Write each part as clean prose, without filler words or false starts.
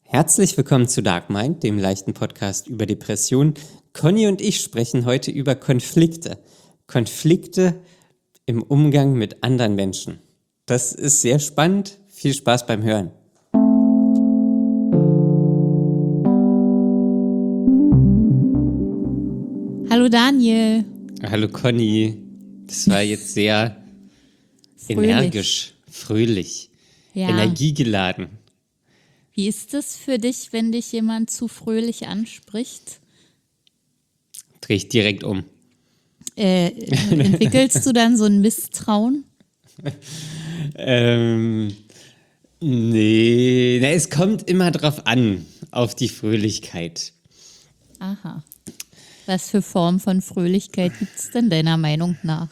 Herzlich willkommen zu Dark Mind, dem leichten Podcast über Depressionen. Conny und ich sprechen heute über Konflikte. Konflikte im Umgang mit anderen Menschen. Das ist sehr spannend. Viel Spaß beim Hören. Hallo Daniel. Hallo Conny. Das war jetzt sehr energisch, fröhlich, energiegeladen. Wie ist es für dich, wenn dich jemand zu fröhlich anspricht? Dreh ich direkt um. Entwickelst du dann so ein Misstrauen? Nee, es kommt immer drauf an, auf die Fröhlichkeit. Aha. Was für Form von Fröhlichkeit gibt es denn deiner Meinung nach?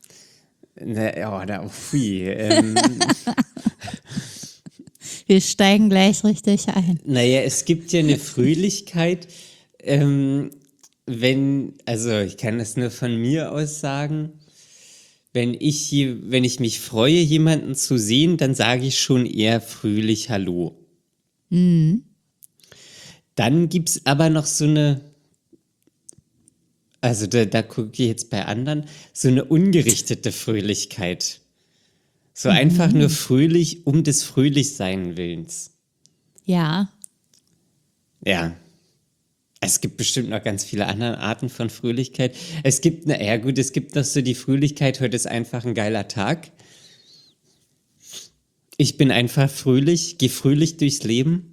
Wir steigen gleich richtig ein. Naja, es gibt ja eine Fröhlichkeit, ich kann das nur von mir aus sagen, wenn ich mich freue, jemanden zu sehen, dann sage ich schon eher fröhlich Hallo. Mhm. Dann gibt es aber noch so eine, da gucke ich jetzt bei anderen, so eine ungerichtete Fröhlichkeit. So einfach nur fröhlich um des Fröhlichsein Willens. Ja. Ja. Es gibt bestimmt noch ganz viele andere Arten von Fröhlichkeit. Es gibt noch so die Fröhlichkeit, heute ist einfach ein geiler Tag. Ich bin einfach fröhlich, gehe fröhlich durchs Leben.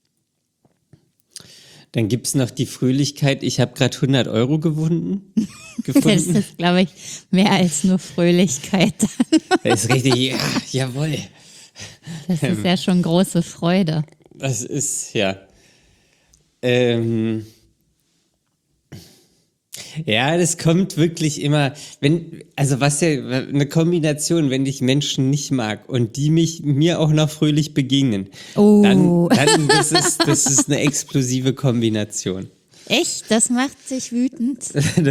Dann gibt es noch die Fröhlichkeit, ich habe gerade 100 Euro gefunden. Das ist, glaube ich, mehr als nur Fröhlichkeit. Das ist richtig, ja, jawohl. Das ist ja schon große Freude. Das ist, ja. Ja, das kommt wirklich immer, eine Kombination, wenn ich Menschen nicht mag und die mir auch noch fröhlich begegnen, dann das ist eine explosive Kombination. Echt? Das macht sich wütend?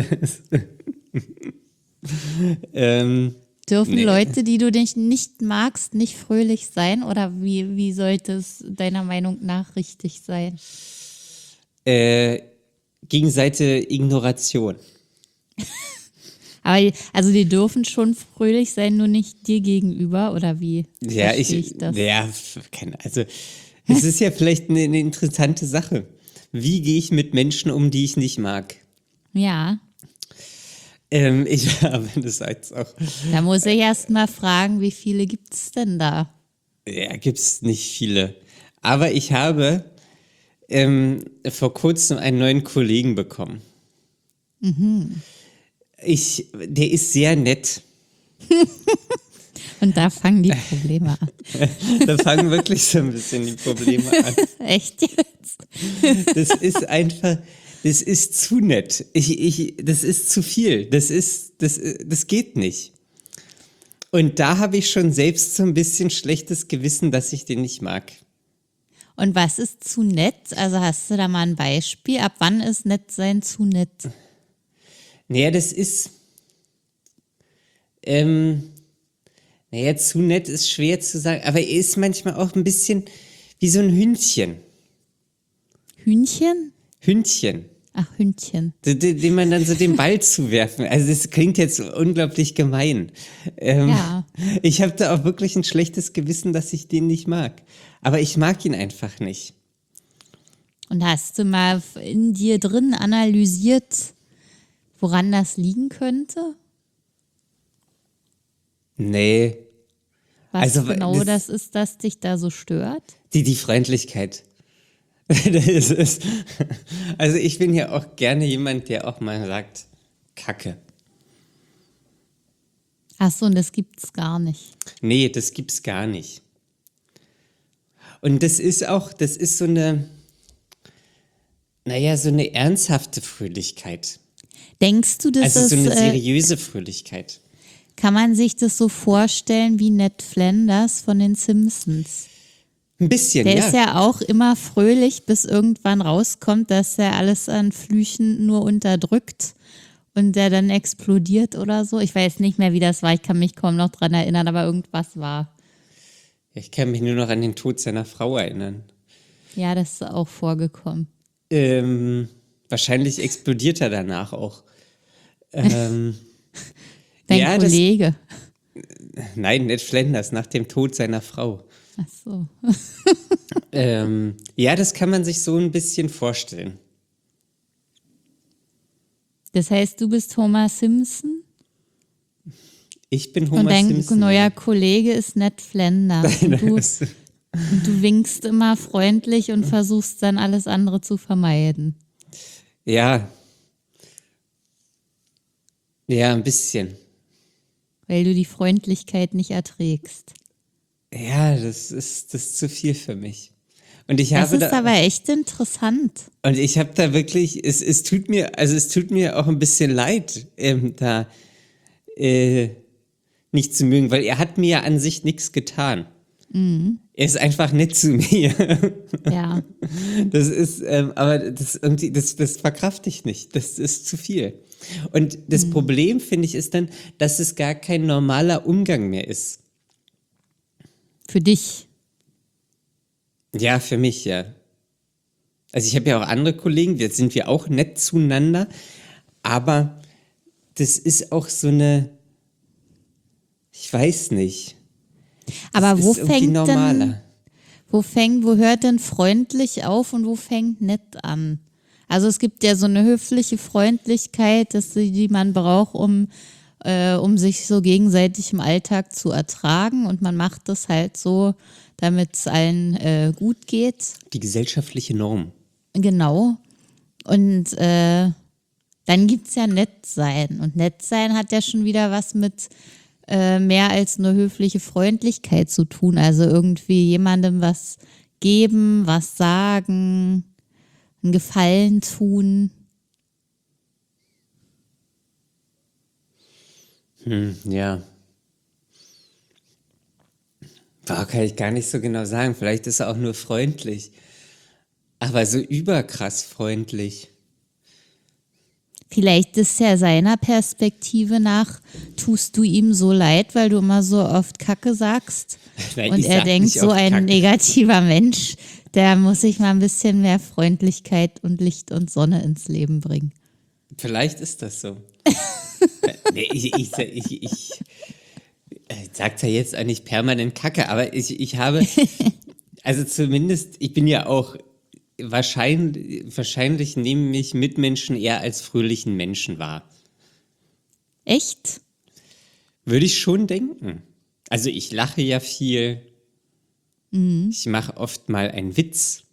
Dürfen Leute, die du nicht magst, nicht fröhlich sein? Oder wie sollte es deiner Meinung nach richtig sein? Gegenseitige Ignoration. Aber die dürfen schon fröhlich sein, nur nicht dir gegenüber, oder wie? Ja, ich das? Ja, es ist ja vielleicht eine interessante Sache. Wie gehe ich mit Menschen um, die ich nicht mag? Ja. Ich habe das jetzt auch. Da muss ich erst mal fragen, wie viele gibt es denn da? Ja, gibt es nicht viele. Aber ich habe vor kurzem einen neuen Kollegen bekommen. Mhm. Der ist sehr nett. Und da fangen die Probleme an. Da fangen wirklich so ein bisschen die Probleme an. Echt jetzt? Das ist zu nett. Das ist zu viel. Das geht nicht. Und da habe ich schon selbst so ein bisschen schlechtes Gewissen, dass ich den nicht mag. Und was ist zu nett? Also hast du da mal ein Beispiel? Ab wann ist nett sein zu nett? Naja, das ist, zu nett ist schwer zu sagen, aber er ist manchmal auch ein bisschen wie so ein Hündchen. Hühnchen? Hündchen. Ach, Hündchen. Dem man dann so den Ball zuwerfen. Also das klingt jetzt unglaublich gemein. Ja. Ich habe da auch wirklich ein schlechtes Gewissen, dass ich den nicht mag. Aber ich mag ihn einfach nicht. Und hast du mal in dir drin analysiert, woran das liegen könnte? Nee. Was genau das ist, das dich da so stört? Die Freundlichkeit. Also ich bin ja auch gerne jemand, der auch mal sagt, Kacke. Ach so, und das gibt's gar nicht. Nee, das gibt's gar nicht. Und das ist so eine, so eine ernsthafte Fröhlichkeit. Denkst du, das ist so eine seriöse Fröhlichkeit. Kann man sich das so vorstellen wie Ned Flanders von den Simpsons? Ein bisschen, Der ist ja auch immer fröhlich, bis irgendwann rauskommt, dass er alles an Flüchen nur unterdrückt und der dann explodiert oder so. Ich weiß nicht mehr, wie das war. Ich kann mich kaum noch dran erinnern, aber irgendwas war. Ich kann mich nur noch an den Tod seiner Frau erinnern. Ja, das ist auch vorgekommen. Wahrscheinlich explodiert er danach auch. Ähm, Dein ja, Kollege. nein, Ned Flanders, nach dem Tod seiner Frau. Ach so. Ja, das kann man sich so ein bisschen vorstellen. Das heißt, du bist Homer Simpson Ich bin und Homer dein Simpson. neuer Kollege ist Ned Flanders. Und du winkst immer freundlich und versuchst dann alles andere zu vermeiden. Ja. Ja, ein bisschen. Weil du die Freundlichkeit nicht erträgst. Ja, das ist zu viel für mich. Und ich Das habe ist da, aber echt interessant. und ich habe da wirklich, es tut mir auch ein bisschen leid, da nicht zu mögen, weil er hat mir ja an sich nichts getan. Er ist einfach nett zu mir. Ja. Das ist, aber das irgendwie, das verkrafte ich nicht. Das ist zu viel. Und das Problem, finde ich, ist dann, dass es gar kein normaler Umgang mehr ist. Für dich. Ja, für mich, ja. Also ich habe ja auch andere Kollegen, jetzt sind wir auch nett zueinander, aber das ist auch so eine, ich weiß nicht. Aber Das wo ist irgendwie fängt normaler. denn, wo hört denn freundlich auf und wo fängt nett an? Also es gibt ja so eine höfliche Freundlichkeit, die man braucht, um sich so gegenseitig im Alltag zu ertragen. Und man macht das halt so, damit es allen gut geht. Die gesellschaftliche Norm. Genau. Und dann gibt es ja nett sein. Und nett sein hat ja schon wieder was mit mehr als nur höfliche Freundlichkeit zu tun. Also irgendwie jemandem was geben, was sagen, einen Gefallen tun. Ja. Boah, kann ich gar nicht so genau sagen. Vielleicht ist er auch nur freundlich. Aber so überkrass freundlich. Vielleicht ist ja seiner Perspektive nach, tust du ihm so leid, weil du immer so oft Kacke sagst. Nein, Und ich er sag denkt, nicht so oft ein Kacke. negativer Mensch, der muss sich mal ein bisschen mehr Freundlichkeit und Licht und Sonne ins Leben bringen. Vielleicht ist das so. Nee, ich sag's ja jetzt eigentlich permanent Kacke, aber ich habe, also zumindest, ich bin ja auch wahrscheinlich nehmen mich Mitmenschen eher als fröhlichen Menschen wahr. Echt? Würde ich schon denken. Also ich lache ja viel. Ich mache oft mal einen Witz.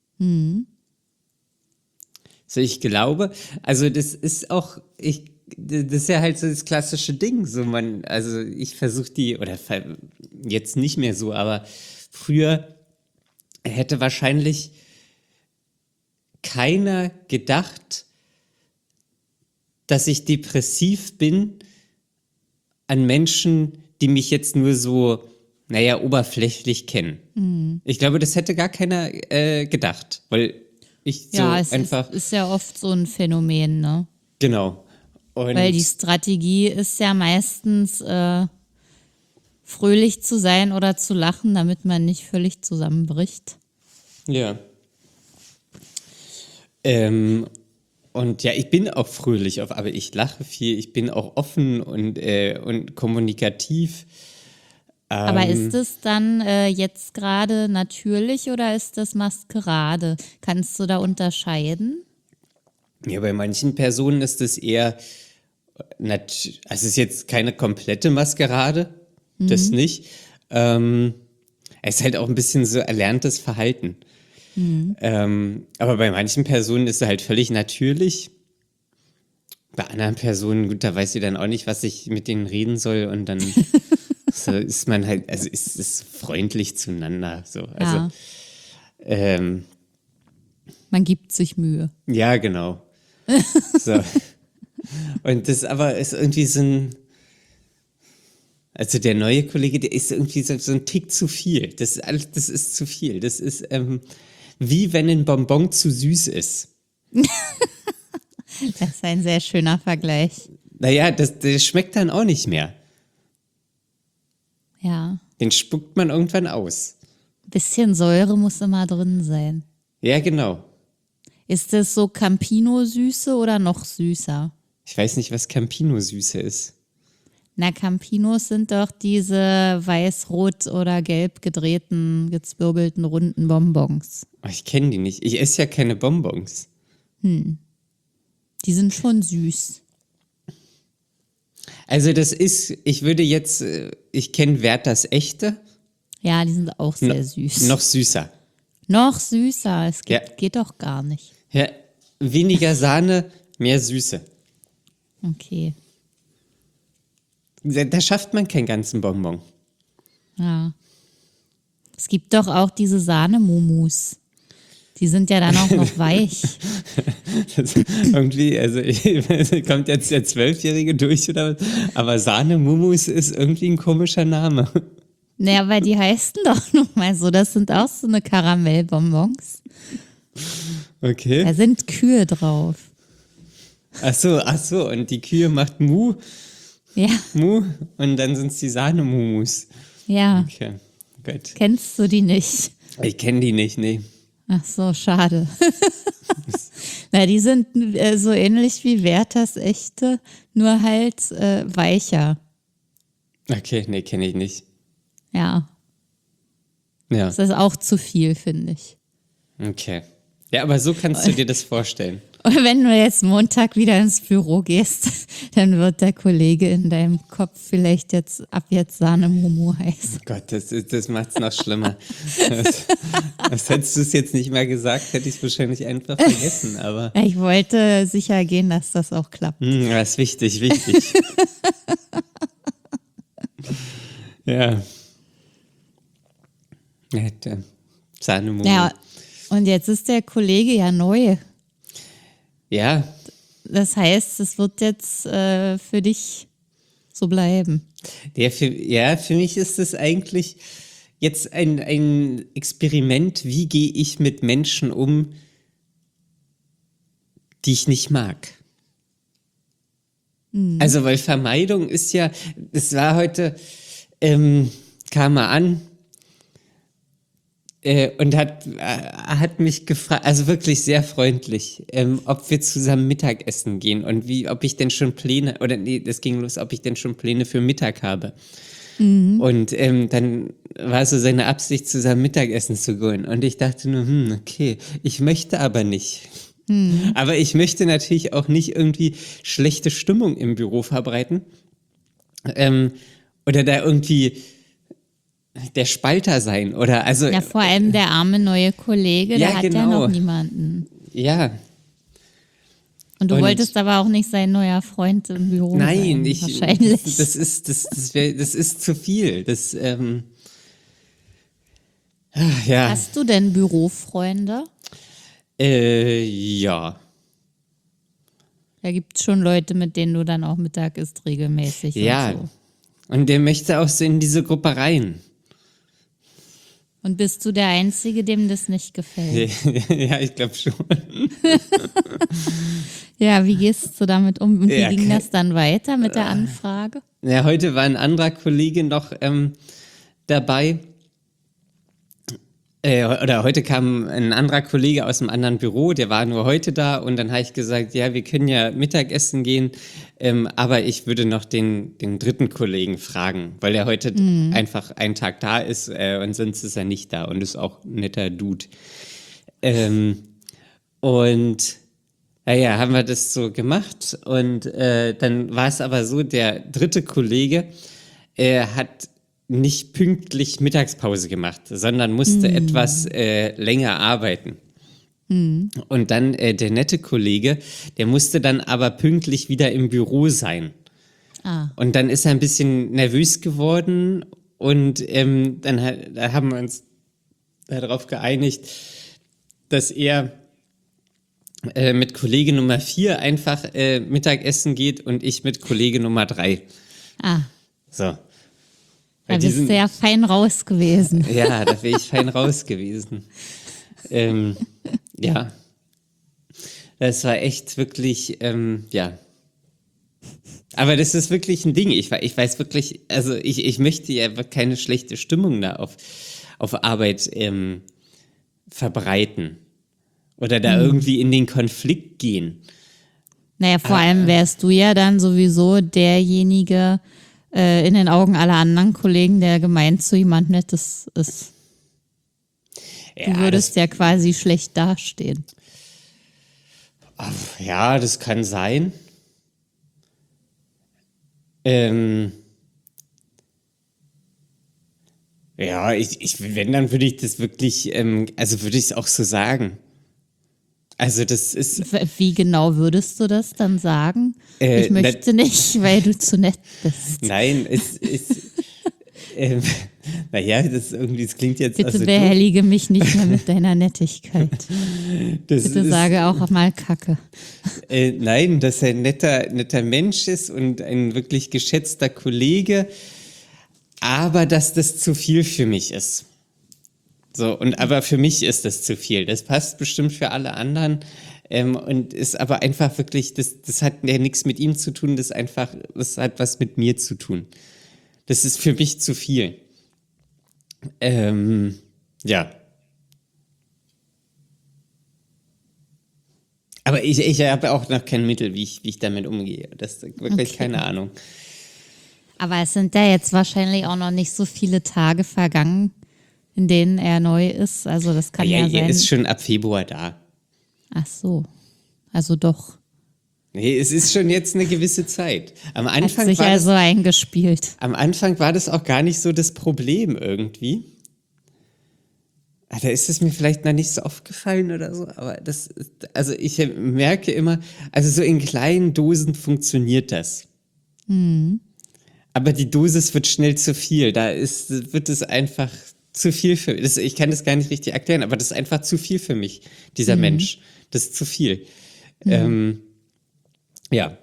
So, ich glaube, also das ist auch, das ist ja halt so das klassische Ding. So also ich versuche jetzt nicht mehr so, aber früher hätte wahrscheinlich keiner gedacht, dass ich depressiv bin an Menschen, die mich jetzt nur so, naja, oberflächlich kennen. Ich glaube, das hätte gar keiner gedacht, weil ich so Ja, es einfach, ist ja oft so ein Phänomen, ne? genau. Und Weil die Strategie ist ja meistens fröhlich zu sein oder zu lachen, damit man nicht völlig zusammenbricht. ja. Und ja, ich bin auch fröhlich, aber ich lache viel, ich bin auch offen und kommunikativ. Aber ist es dann jetzt gerade natürlich oder ist das Maskerade? Kannst du da unterscheiden? Ja, bei manchen Personen ist es eher, also es ist jetzt keine komplette Maskerade, das nicht. Es ist halt auch ein bisschen so erlerntes Verhalten. Aber bei manchen Personen ist es halt völlig natürlich. Bei anderen Personen, gut, da weiß sie dann auch nicht, was ich mit denen reden soll und dann so ist man halt, also ist es freundlich zueinander. So. Also, Ja. Man gibt sich Mühe. ja, genau. So. Und das aber ist irgendwie so ein, also der neue Kollege, der ist irgendwie so ein Tick zu viel. Das ist zu viel. Das ist wie wenn ein Bonbon zu süß ist. Das ist ein sehr schöner Vergleich. Naja, der schmeckt dann auch nicht mehr. Ja. Den spuckt man irgendwann aus. Ein bisschen Säure muss immer drin sein. Ja, genau. Ist das so Campino-Süße oder noch süßer? Ich weiß nicht, was Campino-Süße ist. Na, Campinos sind doch diese weiß-rot oder gelb gedrehten, gezwirbelten, runden Bonbons. Oh, ich kenne die nicht. Ich esse ja keine Bonbons. Die sind schon süß. Also das ist, ich würde jetzt, ich kenne Werthers echte. Ja, die sind auch sehr süß. Noch süßer. Noch süßer. Es Ja. geht doch gar nicht. Ja, weniger Sahne, mehr Süße. Okay. Da schafft man keinen ganzen Bonbon. Ja. Es gibt doch auch diese Sahnemumus. Die sind ja dann auch noch weich. Das irgendwie, also kommt jetzt der 12-Jährige durch oder was? Aber Sahne-Mumus ist irgendwie ein komischer Name. Naja, weil die heißen doch nun mal so. Das sind auch so eine Karamellbonbons. Okay. Da sind Kühe drauf. Ach so, und die Kühe macht Mu Ja, und dann sind es die Sahne-Mumus. ja. Okay, gut. Kennst du die nicht? Ich kenne die nicht, nee. Ach so, schade. Na, die sind so ähnlich wie Werthers echte, nur halt weicher. Okay, nee, kenne ich nicht. Ja, Ja, das ist auch zu viel, finde ich. okay. Ja, aber so kannst du dir das vorstellen. Und wenn du jetzt Montag wieder ins Büro gehst, dann wird der Kollege in deinem Kopf vielleicht ab jetzt Sahne-Mumu heißen. Oh Gott, das macht es noch schlimmer. Das hättest du es jetzt nicht mehr gesagt, hätte ich es wahrscheinlich einfach vergessen, aber Ja, ich wollte sicher gehen, dass das auch klappt. das ist wichtig. Ja. Ja, der Sahne-Mumu. Ja, und jetzt ist der Kollege ja neu. Ja, Das heißt, es wird jetzt für dich so bleiben. für mich ist es eigentlich jetzt ein Experiment, wie gehe ich mit Menschen um, die ich nicht mag. Also, weil Vermeidung ist ja, es war heute, kam er an und hat mich gefragt, also wirklich sehr freundlich, ob wir zusammen Mittagessen gehen und ob ich denn schon Pläne, oder nee, das ging los, ob ich denn schon Pläne für Mittag habe. Und dann war so seine Absicht, zusammen Mittagessen zu gehen. Und ich dachte nur, okay, ich möchte aber nicht. Aber ich möchte natürlich auch nicht irgendwie schlechte Stimmung im Büro verbreiten. Oder da irgendwie der Spalter sein. Oder also. Ja, vor allem der arme neue Kollege, Ja, der hat ja genau. noch niemanden. Ja. Und du Und- wolltest aber auch nicht sein neuer Freund im Büro Nein, sein, wahrscheinlich. das ist zu viel. Ja. Hast du denn Bürofreunde? Ja. Da gibt es schon Leute, mit denen du dann auch Mittag isst regelmäßig. Ja. Und, so. Und der möchte auch so in diese Gruppe rein. Und bist du der Einzige, dem das nicht gefällt? Ja, ich glaube schon. Ja, wie gehst du damit um? Und wie Ja, ging das dann weiter mit der Anfrage? Ja, heute war ein anderer Kollege noch dabei. Oder heute kam ein anderer Kollege aus einem anderen Büro, der war nur heute da und dann habe ich gesagt, ja, wir können ja Mittagessen gehen, aber ich würde noch den dritten Kollegen fragen, weil er heute einfach einen Tag da ist und sonst ist er nicht da und ist auch ein netter Dude. Und naja, haben wir das so gemacht und dann war es aber so, der dritte Kollege hat nicht pünktlich Mittagspause gemacht, sondern musste etwas länger arbeiten. Und dann der nette Kollege, der musste dann aber pünktlich wieder im Büro sein. Ah, Und dann ist er ein bisschen nervös geworden und da haben wir uns darauf geeinigt, dass er mit Kollege Nummer 4 einfach Mittagessen geht und ich mit Kollege Nummer 3. So. da Weil die bist sind- du ja fein raus gewesen. Ja, da wäre ich fein raus gewesen. Ja. Das war echt wirklich, ja. Aber das ist wirklich ein Ding. Ich weiß wirklich, also ich möchte ja keine schlechte Stimmung da auf Arbeit verbreiten. Oder da irgendwie in den Konflikt gehen. Naja, vor allem wärst du ja dann sowieso derjenige in den Augen aller anderen Kollegen, der gemeint zu jemand Nettes ist. Du würdest ja quasi schlecht dastehen. Ja, das kann sein. Ja, wenn, dann würde ich das wirklich, also würde ich es auch so sagen. Also das ist, Wie genau würdest du das dann sagen? Ich möchte nicht, weil du zu nett bist. nein, es ist, naja, das klingt jetzt, Bitte also behellige mich nicht mehr mit deiner Nettigkeit. das Bitte ist, sage auch mal Kacke. nein, dass er ein netter Mensch ist und ein wirklich geschätzter Kollege, aber dass das zu viel für mich ist. So, aber für mich ist das zu viel. Das passt bestimmt für alle anderen und ist aber einfach wirklich, das hat ja nichts mit ihm zu tun, das hat was mit mir zu tun. Das ist für mich zu viel. Ja. Aber ich habe auch noch kein Mittel, wie ich damit umgehe. Das ist wirklich keine Ahnung. Aber es sind ja jetzt wahrscheinlich auch noch nicht so viele Tage vergangen, in denen er neu ist. Also das kann ja sein. Er ist schon ab Februar da. Ach so. Also doch. Nee, es ist schon jetzt eine gewisse Zeit. Hat sich also eingespielt. Am Anfang war das auch gar nicht so das Problem irgendwie. Da ist es mir vielleicht noch nicht so aufgefallen oder so, aber also ich merke immer, also so in kleinen Dosen funktioniert das. Aber die Dosis wird schnell zu viel. Wird es einfach zu viel für mich. Ich kann das gar nicht richtig erklären, aber das ist einfach zu viel für mich, dieser Mensch. Das ist zu viel. Ja.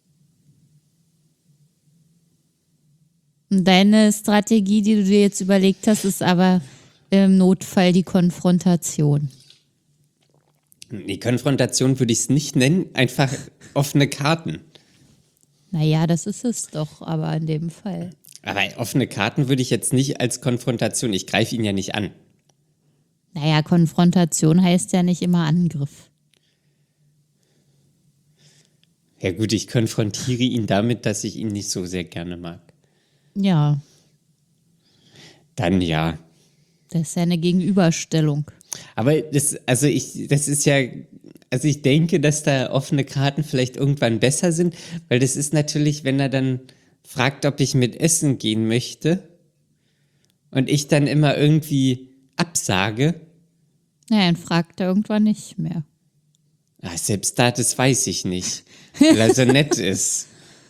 Deine Strategie, die du dir jetzt überlegt hast, ist aber im Notfall die Konfrontation. Die Konfrontation würde ich es nicht nennen, einfach offene Karten. Naja, das ist es doch, aber in dem Fall. Aber offene Karten würde ich jetzt nicht als Konfrontation, ich greife ihn ja nicht an. Naja, Konfrontation heißt ja nicht immer Angriff. Ja gut, ich konfrontiere ihn damit, dass ich ihn nicht so sehr gerne mag. Ja. Dann ja. Das ist ja eine Gegenüberstellung. Aber ich denke, dass da offene Karten vielleicht irgendwann besser sind, weil das ist natürlich, wenn er dann fragt, ob ich mit essen gehen möchte und ich dann immer irgendwie absage. Naja, dann fragt er irgendwann nicht mehr. Selbst da, das weiß ich nicht, weil er so nett ist.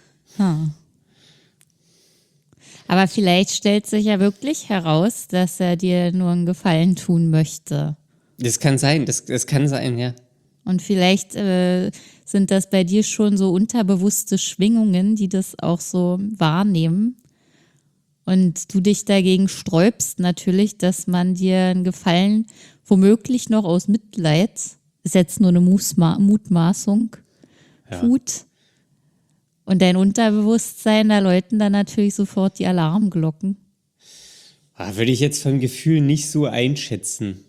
Aber vielleicht stellt sich ja wirklich heraus, dass er dir nur einen Gefallen tun möchte. Das kann sein, das kann sein, ja. Und vielleicht sind das bei dir schon so unterbewusste Schwingungen, die das auch so wahrnehmen. Und du dich dagegen sträubst natürlich, dass man dir einen Gefallen womöglich noch aus Mitleid, ist jetzt nur eine Mutmaßung, tut. Und dein Unterbewusstsein, da läuten dann natürlich sofort die Alarmglocken. Würde ich jetzt vom Gefühl nicht so einschätzen.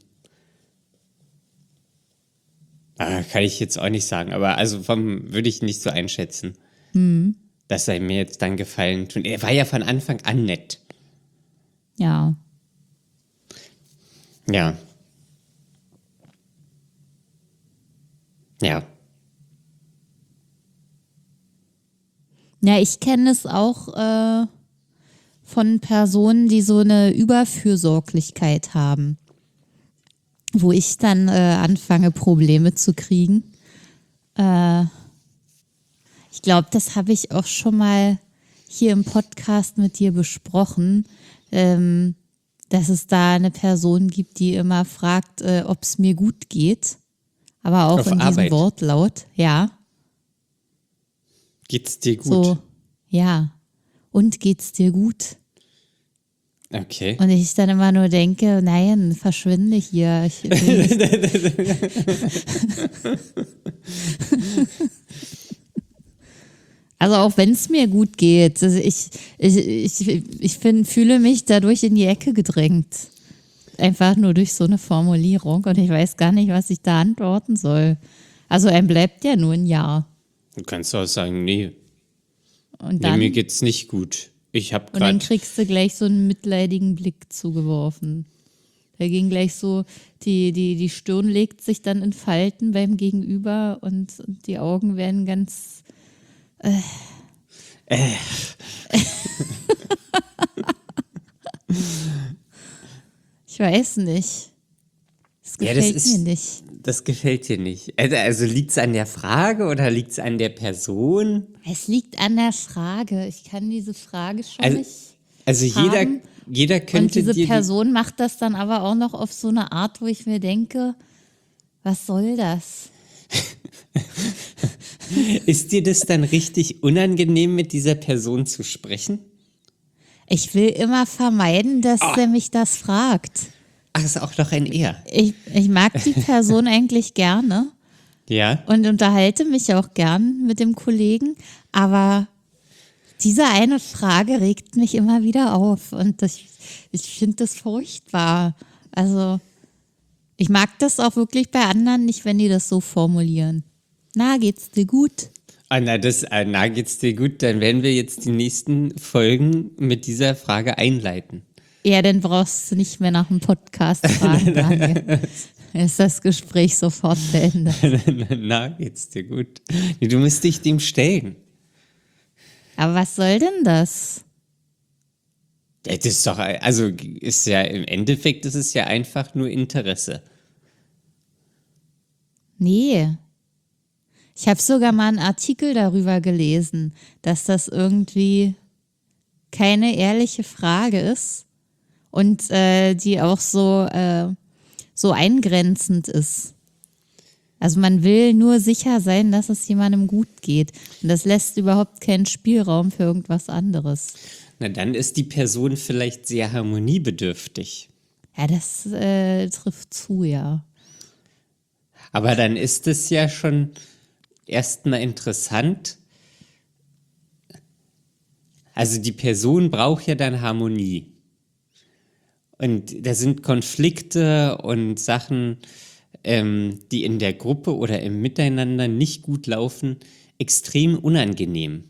Kann ich jetzt auch nicht sagen, aber also würde ich nicht so einschätzen, dass er mir jetzt dann Gefallen tut. Er war ja von Anfang an nett. Ja. Ja. Ja. Ja, ich kenne es auch von Personen, die so eine Überfürsorglichkeit haben, wo ich dann anfange, Probleme zu kriegen. Ich glaube, das habe ich auch schon mal hier im Podcast mit dir besprochen, dass es da eine Person gibt, die immer fragt, ob es mir gut geht. Aber auch auf in Arbeit. diesem Wortlaut, ja. Geht's dir gut? So, ja. Und geht's dir gut? Okay. Und ich dann immer nur denke, nein, verschwinde hier. Ich will also auch wenn es mir gut geht, also ich fühle mich dadurch in die Ecke gedrängt. einfach nur durch so eine Formulierung und ich weiß gar nicht, was ich da antworten soll. Also einem bleibt ja nur ein Jahr. Du kannst auch sagen, nee, Und mir dann, geht's nicht gut. Ich habe und dann gerade, kriegst du gleich so einen mitleidigen Blick zugeworfen. Da ging gleich so, die Stirn legt sich dann in Falten beim Gegenüber und die Augen werden ganz. Ich weiß nicht. Das ja, das gefällt mir ist, nicht. das gefällt dir nicht. Also liegt's an der Frage oder liegt's an der Person? Es liegt an der Frage. Ich kann diese Frage schon Also, nicht also haben. jeder Und könnte diese dir Person macht das dann aber auch noch auf so eine Art, wo ich mir denke, was soll das? ist dir das dann richtig unangenehm, mit dieser Person zu sprechen? Ich will immer vermeiden, dass er mich das fragt. Ach, ist auch noch ein Er. Ich mag die Person eigentlich gerne Ja. und unterhalte mich auch gern mit dem Kollegen, aber diese eine Frage regt mich immer wieder auf und ich finde das furchtbar. Also ich mag das auch wirklich bei anderen nicht, wenn die das so formulieren. Na, geht's dir gut? Na, geht's dir gut? Dann werden wir jetzt die nächsten Folgen mit dieser Frage einleiten. Ja, dann brauchst du nicht mehr nach dem Podcast fragen, Daniel. Ist das Gespräch sofort beendet. Na, geht's dir gut? Nee, du musst dich dem stellen. Aber was soll denn das? Das ist doch, also ist ja im Endeffekt, ist es ja einfach nur Interesse. Nee. Ich habe sogar mal einen Artikel darüber gelesen, dass das irgendwie keine ehrliche Frage ist und die auch so eingrenzend ist. Also man will nur sicher sein, dass es jemandem gut geht. Und das lässt überhaupt keinen Spielraum für irgendwas anderes. Na, dann ist die Person vielleicht sehr harmoniebedürftig. Ja, das trifft zu, ja. Aber dann ist es ja schon erstmal interessant. Also die Person braucht ja dann Harmonie. Und da sind Konflikte und Sachen, die in der Gruppe oder im Miteinander nicht gut laufen, extrem unangenehm.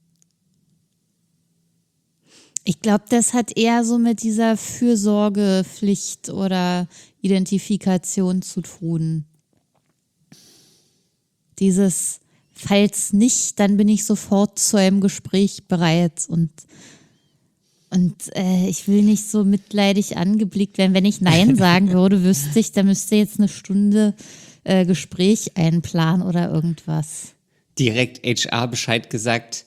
Ich glaube, das hat eher so mit dieser Fürsorgepflicht oder Identifikation zu tun. Dieses, falls nicht, dann bin ich sofort zu einem Gespräch bereit und ich will nicht so mitleidig angeblickt werden. Wenn ich Nein sagen würde, wüsste ich, da müsste jetzt eine Stunde Gespräch einplanen oder irgendwas. Direkt HR Bescheid gesagt,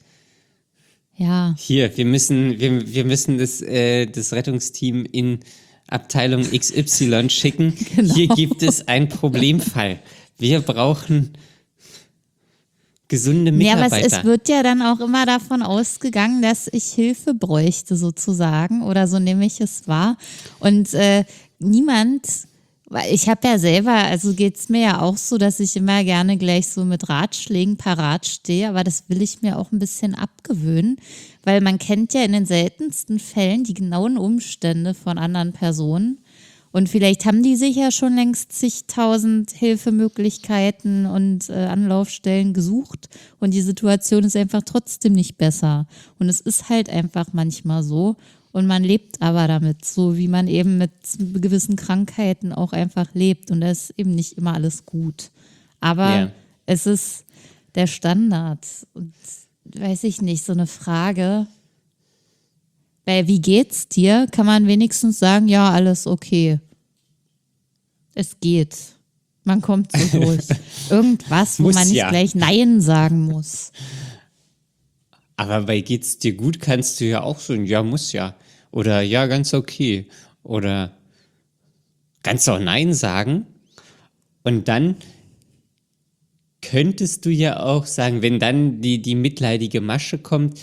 Ja, hier, wir müssen das Rettungsteam in Abteilung XY schicken. Genau. Hier gibt es einen Problemfall. Wir brauchen gesunde ja, aber Mitarbeiter. es wird ja dann auch immer davon ausgegangen, dass ich Hilfe bräuchte sozusagen oder so nehme ich es wahr. Und niemand, weil ich habe ja selber, also geht es mir ja auch so, dass ich immer gerne gleich so mit Ratschlägen parat stehe, aber das will ich mir auch ein bisschen abgewöhnen, weil man kennt ja in den seltensten Fällen die genauen Umstände von anderen Personen. Und vielleicht haben die sich ja schon längst zigtausend Hilfemöglichkeiten und Anlaufstellen gesucht und die Situation ist einfach trotzdem nicht besser. Und es ist halt einfach manchmal so und man lebt aber damit, so wie man eben mit gewissen Krankheiten auch einfach lebt und da ist eben nicht immer alles gut. Aber Ja. es ist der Standard und weiß ich nicht, so eine Frage. Weil wie geht's dir? Kann man wenigstens sagen, ja, alles okay. Es geht. Man kommt so durch. Irgendwas, wo Muss man nicht ja. gleich Nein sagen muss. Aber bei geht's dir gut, kannst du ja auch so, ja, muss ja. Oder ja, ganz okay. Oder kannst auch Nein sagen. Und dann könntest du ja auch sagen, wenn dann die mitleidige Masche kommt,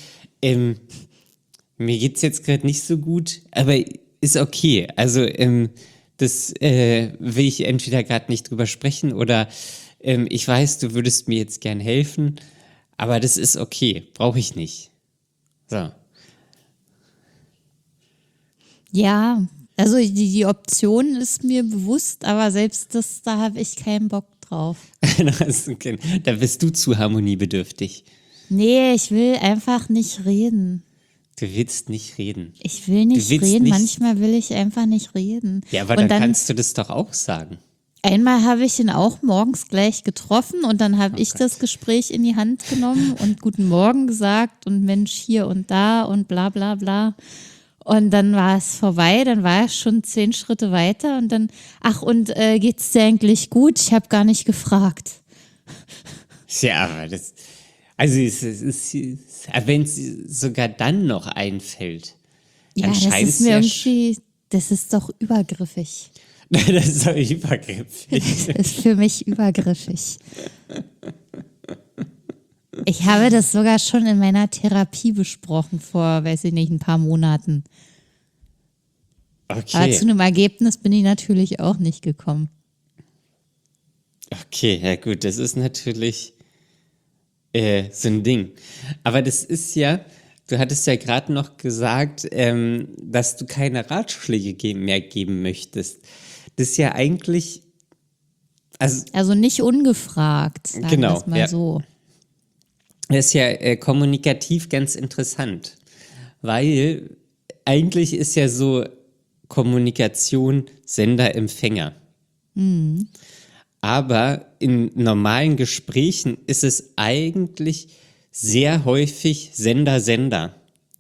mir geht's jetzt gerade nicht so gut, aber ist okay. Also das will ich entweder gerade nicht drüber sprechen oder ich weiß, du würdest mir jetzt gern helfen, aber das ist okay, brauche ich nicht. So. Ja, Also die Option ist mir bewusst, aber selbst das, da habe ich keinen Bock drauf. Da bist du zu harmoniebedürftig. Nee, ich will einfach nicht reden. Du willst nicht reden. Ich will nicht willst reden, nicht- manchmal will ich einfach nicht reden. Ja, aber Und dann kannst du das doch auch sagen. einmal habe ich ihn auch morgens gleich getroffen und dann habe ich das Gespräch in die Hand genommen und Guten Morgen gesagt und Mensch hier und da und bla bla bla. Und dann war es vorbei, dann war er schon 10 Schritte weiter und dann, geht's dir eigentlich gut? Ich habe gar nicht gefragt. Ja, aber das. Also, wenn es sogar dann noch einfällt, Ja, dann das scheint ist es mir ja. irgendwie, das ist doch übergriffig. Das ist doch übergriffig. Das ist für mich übergriffig. Ich habe das sogar schon in meiner Therapie besprochen vor, weiß ich nicht, ein paar Monaten. Aber zu Okay, einem Ergebnis bin ich natürlich auch nicht gekommen. okay, ja gut, das ist natürlich so ein Ding. Aber das ist ja, du hattest ja gerade noch gesagt, dass du keine Ratschläge mehr geben möchtest. Das ist ja eigentlich, also Also nicht ungefragt, sagen Genau, wir es mal ja. so. das ist ja kommunikativ ganz interessant, weil eigentlich ist ja so Kommunikation Sender-Empfänger. Aber in normalen Gesprächen ist es eigentlich sehr häufig Sender-Sender.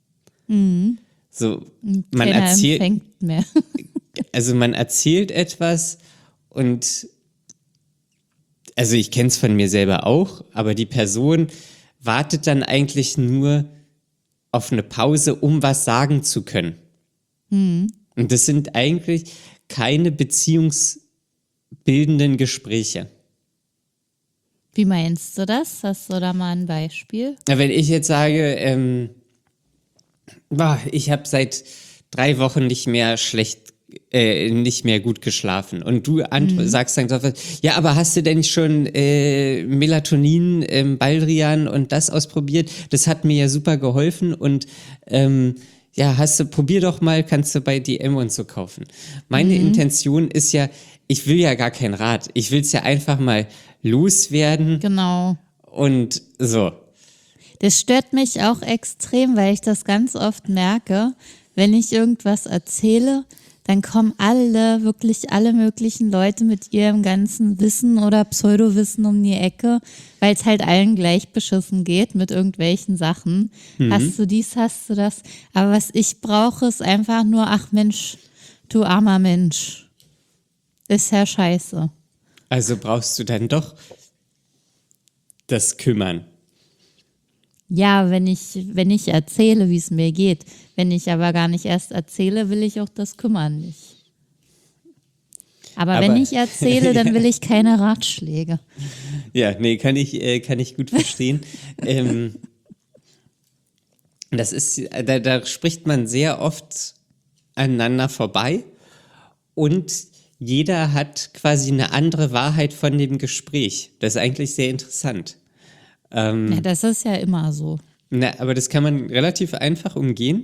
So, man Keiner erzählt, empfängt mehr. also man erzählt etwas und also ich kenne es von mir selber auch, aber die Person wartet dann eigentlich nur auf eine Pause, um was sagen zu können. Und das sind eigentlich keine beziehungsbildenden Gespräche. Wie meinst du das? Hast du da mal ein Beispiel? Na, wenn ich jetzt sage, ich habe seit 3 Wochen nicht mehr gut geschlafen und du sagst dann sofort, ja, aber hast du denn schon Melatonin, Baldrian und das ausprobiert? Das hat mir ja super geholfen und probier doch mal, kannst du bei DM und so kaufen. Meine Intention ist ja, ich will ja gar keinen Rat. Ich will es ja einfach mal loswerden Genau. und so. Das stört mich auch extrem, weil ich das ganz oft merke, wenn ich irgendwas erzähle, dann kommen wirklich alle möglichen Leute mit ihrem ganzen Wissen oder Pseudowissen um die Ecke, weil es halt allen gleich beschissen geht mit irgendwelchen Sachen. Hast du dies, hast du das? Aber was ich brauche, ist einfach nur, ach Mensch, du armer Mensch. Ist ja scheiße. Also brauchst du dann doch das Kümmern. Ja, wenn ich erzähle, wie es mir geht. Wenn ich aber gar nicht erst erzähle, will ich auch das Kümmern nicht. Aber wenn ich erzähle, dann will ich keine Ratschläge. Ja, nee, kann ich gut verstehen. Das ist, da spricht man sehr oft aneinander vorbei und jeder hat quasi eine andere Wahrheit von dem Gespräch. Das ist eigentlich sehr interessant. Ja, das ist ja immer so. Aber das kann man relativ einfach umgehen,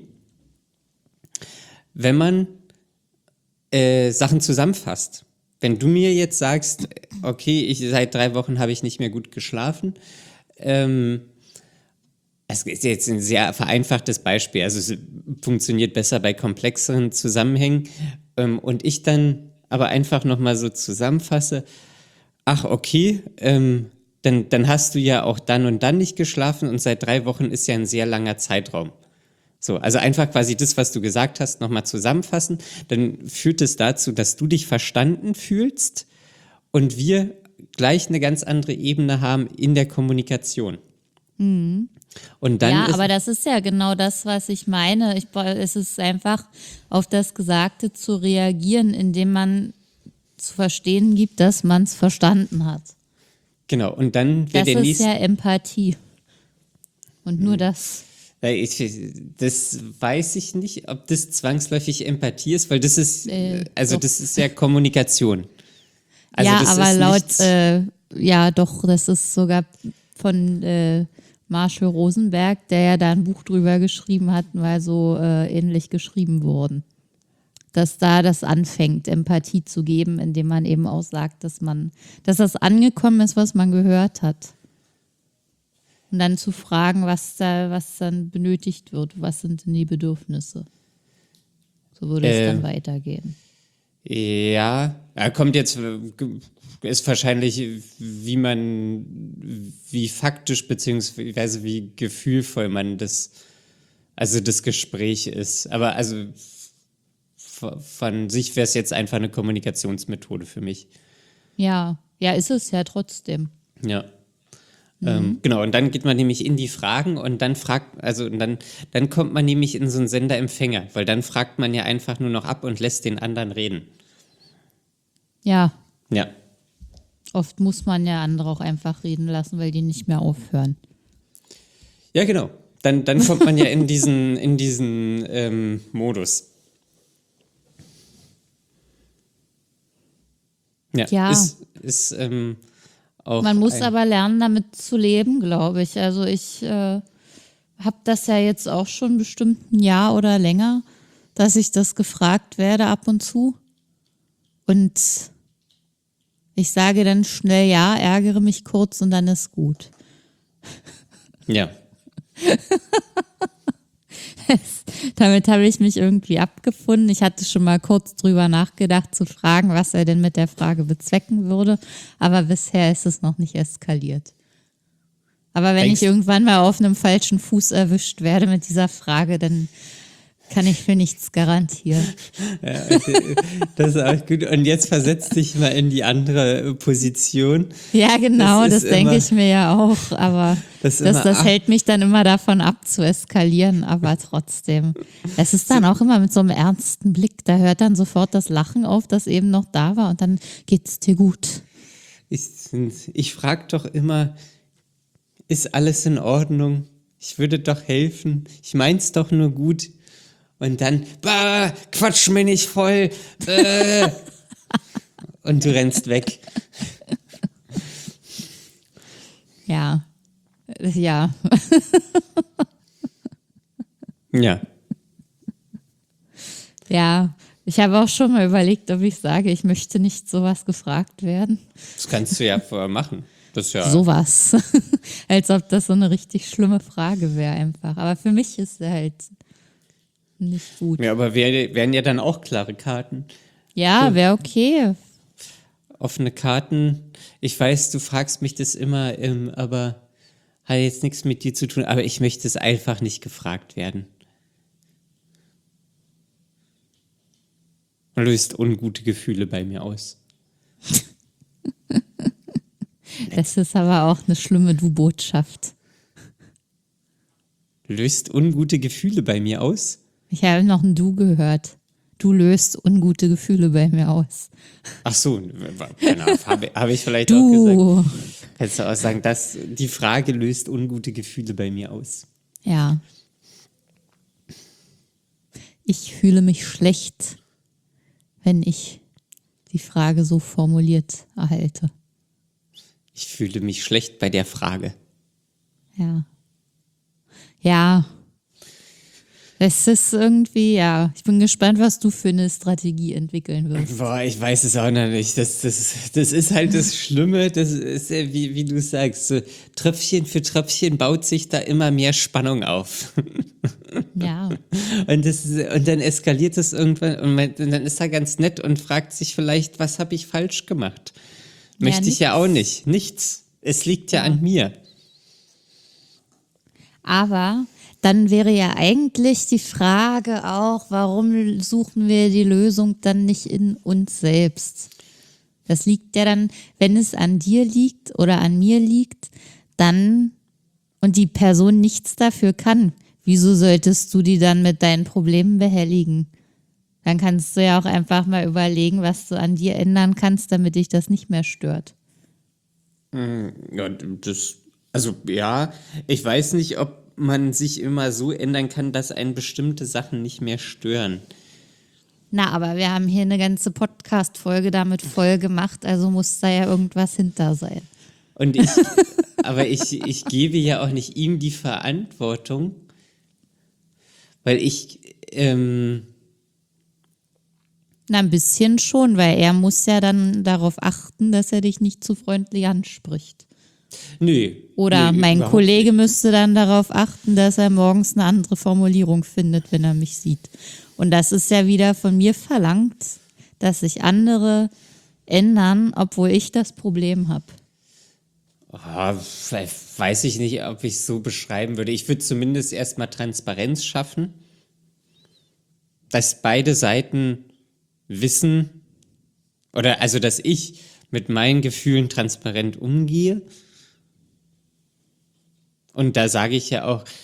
wenn man Sachen zusammenfasst. Wenn du mir jetzt sagst, okay, seit 3 Wochen habe ich nicht mehr gut geschlafen, es ist jetzt ein sehr vereinfachtes Beispiel, also es funktioniert besser bei komplexeren Zusammenhängen und ich dann aber einfach nochmal so zusammenfasse, ach okay, dann hast du ja auch dann und dann nicht geschlafen und seit 3 Wochen ist ja ein sehr langer Zeitraum. So, also einfach quasi das, was du gesagt hast, nochmal zusammenfassen. Dann führt es dazu, dass du dich verstanden fühlst und wir gleich eine ganz andere Ebene haben in der Kommunikation. Und dann Ja, aber das ist ja genau das, was ich meine. Es ist einfach auf das Gesagte zu reagieren, indem man zu verstehen gibt, dass man es verstanden hat. Genau, und dann Das der ist nächste. ja Empathie. Und nur das. Das weiß ich nicht, ob das zwangsläufig Empathie ist, weil das ist, Doch. das ist ja Kommunikation. Also ja, das aber ist laut, nichts- ja doch, das ist sogar von Marshall Rosenberg, der ja da ein Buch drüber geschrieben hat, weil so ähnlich geschrieben wurden. dass da das anfängt, Empathie zu geben, indem man eben auch sagt, dass das angekommen ist, was man gehört hat. Und dann zu fragen, was dann benötigt wird, was sind denn die Bedürfnisse. So würde es dann weitergehen. Ja, kommt jetzt, ist wahrscheinlich, wie faktisch beziehungsweise wie gefühlvoll man das Gespräch ist. Aber also von sich wäre es jetzt einfach eine Kommunikationsmethode für mich. Ja, ist es ja trotzdem. Ja. Genau, und dann geht man nämlich in die Fragen und dann dann kommt man nämlich in so einen Sender-Empfänger, weil dann fragt man ja einfach nur noch ab und lässt den anderen reden. Ja. Ja. Oft muss man ja andere auch einfach reden lassen, weil die nicht mehr aufhören. Ja, genau. Dann kommt man ja in diesen Modus. Ja. Ist auch man muss aber lernen, damit zu leben, glaube ich. Also ich habe das ja jetzt auch schon bestimmt ein Jahr oder länger, dass ich das gefragt werde ab und zu. Und ich sage dann schnell ja, ärgere mich kurz und dann ist gut. Ja. Damit habe ich mich irgendwie abgefunden. Ich hatte schon mal kurz drüber nachgedacht, zu fragen, was er denn mit der Frage bezwecken würde. Aber bisher ist es noch nicht eskaliert. Aber wenn ich irgendwann mal auf einem falschen Fuß erwischt werde mit dieser Frage, dann kann ich für nichts garantieren. Ja, das ist auch gut. Und jetzt versetz dich mal in die andere Position. Ja, genau, das denke ich mir ja auch. Aber das hält mich dann immer davon ab, zu eskalieren. Aber trotzdem. Es ist dann auch immer mit so einem ernsten Blick. Da hört dann sofort das Lachen auf, das eben noch da war. Und dann geht's dir gut. Ich frage doch immer, ist alles in Ordnung? Ich würde doch helfen. Ich mein's doch nur gut. Und dann, quatsch mir nicht voll. Und du rennst weg. Ja. Ja. Ja. Ja. Ich habe auch schon mal überlegt, ob ich sage, ich möchte nicht sowas gefragt werden. Das kannst du ja vorher machen. Das ist ja sowas. Als ob das so eine richtig schlimme Frage wäre einfach. Aber für mich ist er halt nicht gut. Ja, aber wären ja dann auch klare Karten. Ja, wäre okay. Offene Karten. Ich weiß, du fragst mich das immer, aber hat jetzt nichts mit dir zu tun. Aber ich möchte es einfach nicht gefragt werden. Löst ungute Gefühle bei mir aus. Das ist aber auch eine schlimme Du-Botschaft. Löst ungute Gefühle bei mir aus? Ich habe noch ein Du gehört. Du löst ungute Gefühle bei mir aus. Ach so, habe ich vielleicht auch gesagt. Kannst du auch sagen, die Frage löst ungute Gefühle bei mir aus. Ja. Ich fühle mich schlecht, wenn ich die Frage so formuliert erhalte. Ich fühle mich schlecht bei der Frage. Ja. Ja. Es ist irgendwie, ja. Ich bin gespannt, was du für eine Strategie entwickeln wirst. Boah, ich weiß es auch noch nicht. Das ist halt das Schlimme. Das ist ja, wie du sagst, so Tröpfchen für Tröpfchen baut sich da immer mehr Spannung auf. Ja. Und dann eskaliert es irgendwann und dann ist er ganz nett und fragt sich vielleicht, was habe ich falsch gemacht? Möchte ich ja auch nicht. Nichts. Es liegt ja an mir. Aber dann wäre ja eigentlich die Frage auch, warum suchen wir die Lösung dann nicht in uns selbst? Das liegt ja dann, wenn es an dir liegt oder an mir liegt, dann und die Person nichts dafür kann. Wieso solltest du die dann mit deinen Problemen behelligen? Dann kannst du ja auch einfach mal überlegen, was du an dir ändern kannst, damit dich das nicht mehr stört. Ja, ich weiß nicht, ob man sich immer so ändern kann, dass einen bestimmte Sachen nicht mehr stören. Na, aber wir haben hier eine ganze Podcast-Folge damit voll gemacht, also muss da ja irgendwas hinter sein. Und ich gebe ja auch nicht ihm die Verantwortung, weil Na, ein bisschen schon, weil er muss ja dann darauf achten, dass er dich nicht zu freundlich anspricht. Nö. Oder nö, mein überhaupt Kollege nicht. müsste dann darauf achten, dass er morgens eine andere Formulierung findet, wenn er mich sieht. Und das ist ja wieder von mir verlangt, dass sich andere ändern, obwohl ich das Problem habe. Weiß ich nicht, ob ich es so beschreiben würde. Ich würde zumindest erstmal Transparenz schaffen, dass beide Seiten wissen, oder also dass ich mit meinen Gefühlen transparent umgehe. Und da sage ich ja auch,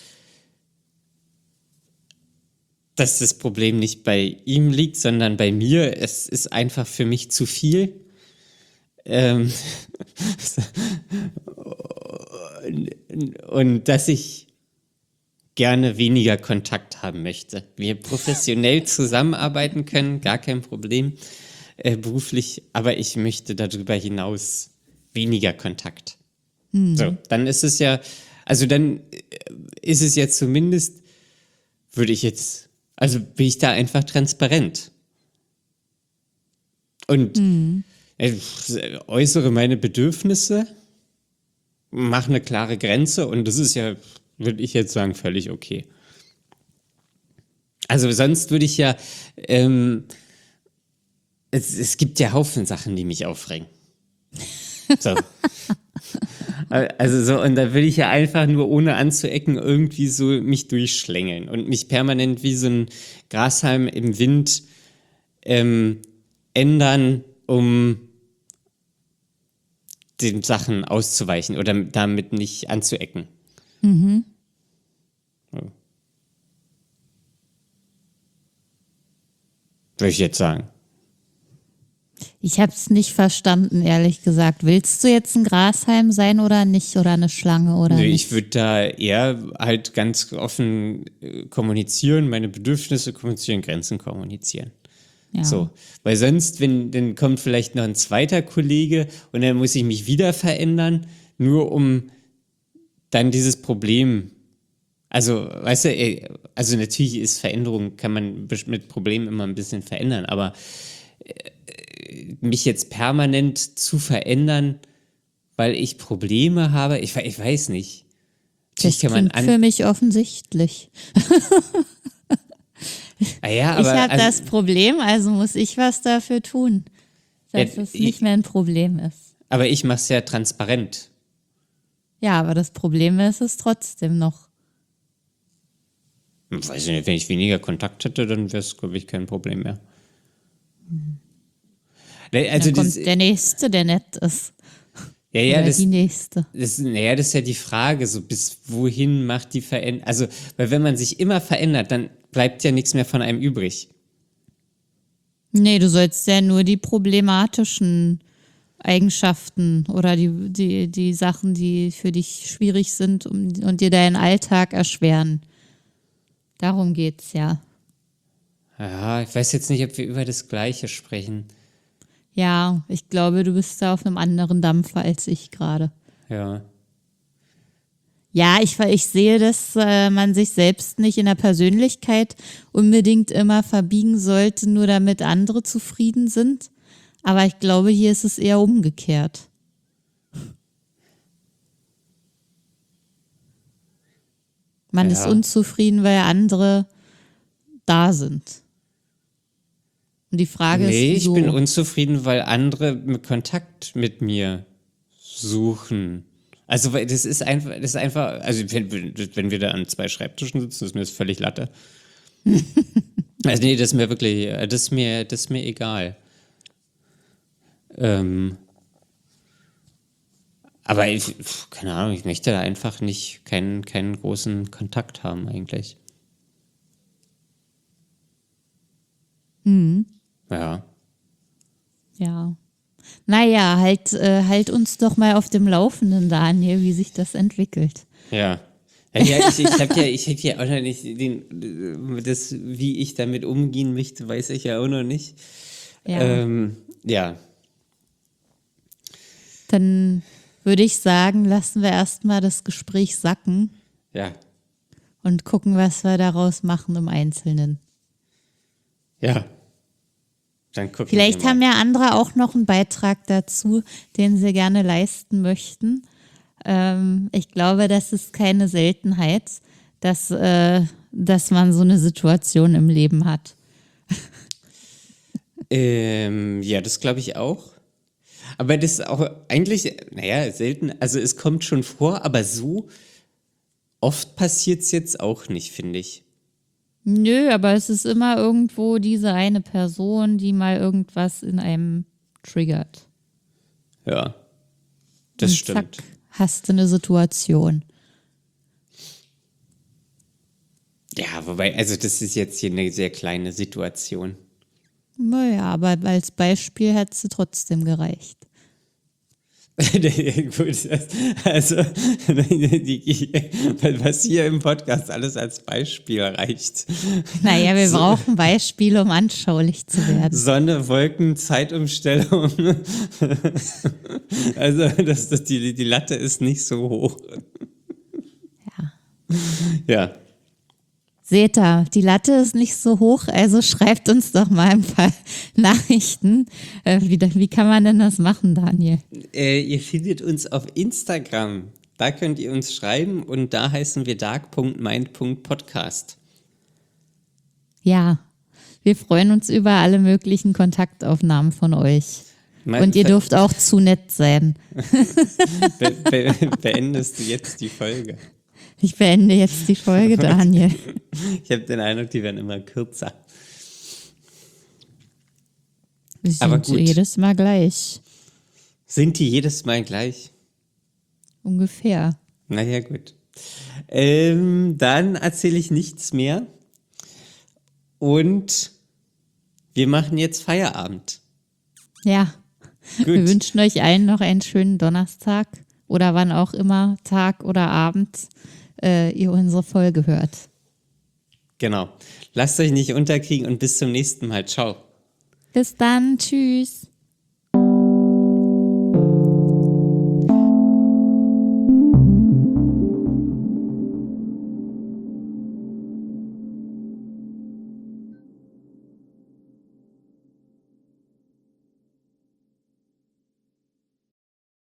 dass das Problem nicht bei ihm liegt, sondern bei mir. Es ist einfach für mich zu viel. Ähm, und dass ich gerne weniger Kontakt haben möchte. Wir professionell zusammenarbeiten können, gar kein Problem, beruflich, aber ich möchte darüber hinaus weniger Kontakt. So, dann ist es ja, also dann ist es ja zumindest, also bin ich da einfach transparent. Und äußere meine Bedürfnisse, mache eine klare Grenze und das ist ja, würde ich jetzt sagen, völlig okay. Also sonst würde ich ja, es gibt ja Haufen Sachen, die mich aufregen. So. Also so, und da will ich ja einfach nur ohne anzuecken irgendwie so mich durchschlängeln und mich permanent wie so ein Grashalm im Wind ändern, um den Sachen auszuweichen oder damit nicht anzuecken. So. Würde ich jetzt sagen. Ich habe es nicht verstanden, ehrlich gesagt. Willst du jetzt ein Grashalm sein oder nicht? Oder eine Schlange oder Nö, nicht? ich würde da eher halt ganz offen kommunizieren, meine Bedürfnisse kommunizieren, Grenzen kommunizieren. Ja. So, weil sonst, dann kommt vielleicht noch ein zweiter Kollege und dann muss ich mich wieder verändern, nur um dann dieses Problem, also, weißt du, also natürlich ist Veränderung, kann man mit Problemen immer ein bisschen verändern, aber mich jetzt permanent zu verändern, weil ich Probleme habe, ich weiß nicht. Das klingt für mich offensichtlich. Ja, Ich aber habe das Problem, also muss ich was dafür tun, dass es nicht mehr ein Problem ist. Aber ich mache es ja transparent. Ja, aber das Problem ist es trotzdem noch. Weiß ich nicht, wenn ich weniger Kontakt hätte, dann wäre es, glaube ich, kein Problem mehr. Also Dann kommt der Nächste, der nett ist. Ja, Oder die Nächste. das ist ja die Frage, so bis wohin macht die Veränderung, also, weil wenn man sich immer verändert, dann bleibt ja nichts mehr von einem übrig. Nee, du sollst ja nur die problematischen Eigenschaften oder die Sachen, die für dich schwierig sind und dir deinen Alltag erschweren. Darum geht's ja. Ja, ich weiß jetzt nicht, ob wir über das Gleiche sprechen. Ja, ich glaube, du bist da auf einem anderen Dampfer als ich gerade. Ja. Ja, ich sehe, dass man sich selbst nicht in der Persönlichkeit unbedingt immer verbiegen sollte, nur damit andere zufrieden sind. Aber ich glaube, hier ist es eher umgekehrt. Man ist unzufrieden, weil andere da sind. Und die Frage ist, wieso? Ich bin unzufrieden, weil andere Kontakt mit mir suchen. Also weil das ist einfach, also wenn wir da an zwei Schreibtischen sitzen, ist mir das völlig Latte. Also nee, das ist mir wirklich, das ist mir egal. Aber keine Ahnung, ich möchte da einfach nicht keinen großen Kontakt haben eigentlich. Ja. Ja. Naja, halt uns doch mal auf dem Laufenden, Daniel, wie sich das entwickelt. Ja. Ja, ich hab ja auch noch nicht wie ich damit umgehen möchte, weiß ich ja auch noch nicht. Ja. Ja. Dann würde ich sagen, lassen wir erstmal das Gespräch sacken Ja. und gucken, was wir daraus machen im Einzelnen. Ja. Dann gucken Vielleicht wir mal. haben ja andere auch noch einen Beitrag dazu, den sie gerne leisten möchten. Ich glaube, das ist keine Seltenheit, dass man so eine Situation im Leben hat. Ja, das glaube ich auch. Aber das ist auch eigentlich, naja, selten. Also es kommt schon vor, aber so oft passiert es jetzt auch nicht, finde ich. Nö, aber es ist immer irgendwo diese eine Person, die mal irgendwas in einem triggert. Ja, das Und stimmt. zack, hast du eine Situation. Ja, wobei, also das ist jetzt hier eine sehr kleine Situation. Naja, aber als Beispiel hat sie trotzdem gereicht. Gut, also was hier im Podcast alles als Beispiel reicht. Naja, wir brauchen Beispiele, um anschaulich zu werden. Sonne, Wolken, Zeitumstellung. Also die Latte ist nicht so hoch. Ja. Ja. Seht ihr, die Latte ist nicht so hoch, also schreibt uns doch mal ein paar Nachrichten. Wie kann man denn das machen, Daniel? Ihr findet uns auf Instagram. Da könnt ihr uns schreiben und da heißen wir dark.mind.podcast. Ja, wir freuen uns über alle möglichen Kontaktaufnahmen von euch. Und ihr dürft auch zu nett sein. Beendest du jetzt die Folge? Ich beende jetzt die Folge, Daniel. Ich habe den Eindruck, die werden immer kürzer. Wir sind Aber gut. jedes Mal gleich. Sind die jedes Mal gleich? Ungefähr. Naja, gut. Dann erzähle ich nichts mehr. Und wir machen jetzt Feierabend. Ja. Gut. Wir wünschen euch allen noch einen schönen Donnerstag oder wann auch immer, Tag oder Abend, ihr unsere Folge hört. Genau. Lasst euch nicht unterkriegen und bis zum nächsten Mal. Ciao. Bis dann. Tschüss.